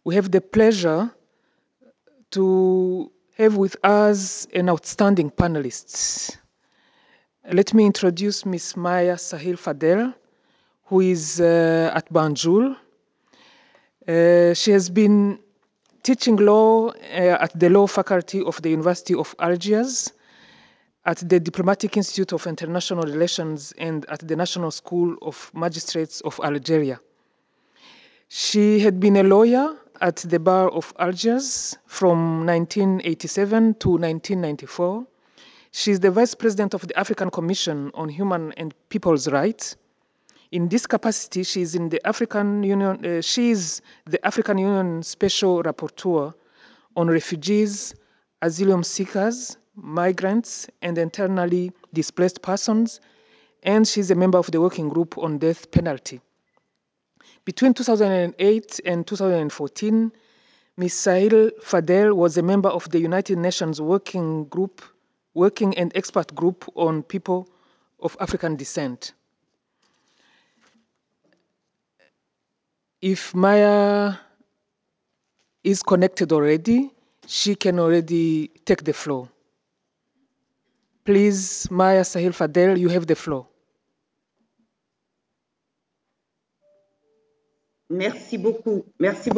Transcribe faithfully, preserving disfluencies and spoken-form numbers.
we have the pleasure to have with us an outstanding panelist. Let me introduce Miz Maya Sahil Fadel, who is uh, at Banjul. Uh, she has been teaching law uh, at the law faculty of the University of Algiers, at the Diplomatic Institute of International Relations, and at the National School of Magistrates of Algeria. She had been a lawyer at the Bar of Algiers from nineteen eighty-seven to nineteen ninety-four. She is the Vice President of the African Commission on Human and People's Rights. In this capacity, she is in the African Union. Uh, she is the African Union Special Rapporteur on refugees, asylum seekers, migrants, and internally displaced persons, and she's a member of the Working Group on Death Penalty. Between two thousand eight and two thousand fourteen, Miz Sahil Fadel was a member of the United Nations Working Group, Working and Expert Group on People of African Descent. If Maya is connected already, she can already take the floor. Please, Maya Sahil Fadel, you have the floor. Merci beaucoup. Merci beaucoup.